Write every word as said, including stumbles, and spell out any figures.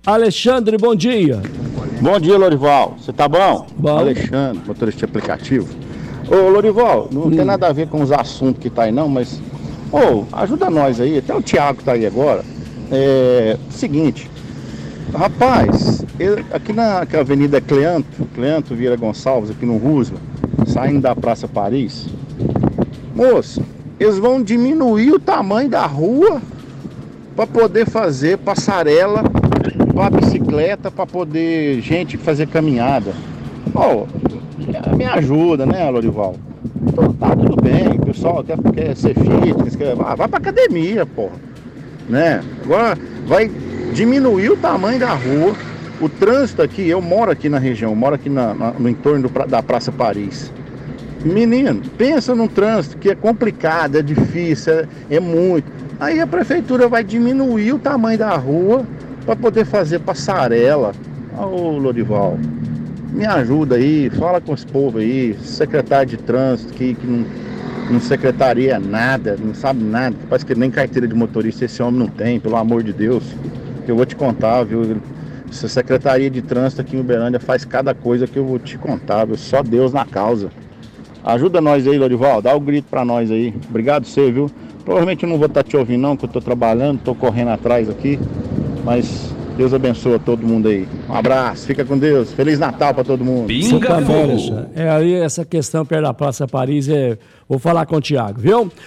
Alexandre, bom dia. Bom dia, Lorival. Você tá bom? Bom. Alexandre, motorista de aplicativo. Ô, Lorival, não hum. tem nada a ver com os assuntos que tá aí não, mas... Ô, ajuda nós aí, até o Thiago tá aí agora. É... Seguinte... Rapaz, eu, aqui na Avenida Cleanto, Cleanto Vieira Gonçalves, aqui no Roosevelt, saindo da Praça Paris, moço, eles vão diminuir o tamanho da rua para poder fazer passarela para bicicleta, para poder gente fazer caminhada. Ó, oh, me ajuda, né, Lorival? Então, tá tudo bem, o pessoal quer, quer ser fitness, quer, ah, vai pra academia, porra, né? Agora vai diminuir o tamanho da rua, o trânsito aqui, eu moro aqui na região, eu moro aqui na, na, no entorno do, da Praça Paris. Menino, pensa num trânsito que é complicado, é difícil, é, é muito. Aí a prefeitura vai diminuir o tamanho da rua para poder fazer passarela. Ô, Lorival, me ajuda aí, fala com esse povo aí, secretário de trânsito que, que não, não secretaria nada, não sabe nada, parece que nem carteira de motorista esse homem não tem, pelo amor de Deus. Eu vou te contar, viu? Essa Secretaria de Trânsito aqui em Uberlândia faz cada coisa que eu vou te contar, viu? Só Deus na causa. Ajuda nós aí, Lorival, dá o um grito pra nós aí. Obrigado você, viu? Provavelmente eu não vou estar te ouvindo não, porque eu tô trabalhando, tô correndo atrás aqui. Mas Deus abençoe todo mundo aí. Um abraço, fica com Deus. Feliz Natal pra todo mundo. Pinga, é aí essa questão perto da Praça Paris, é... vou falar com o Thiago, viu?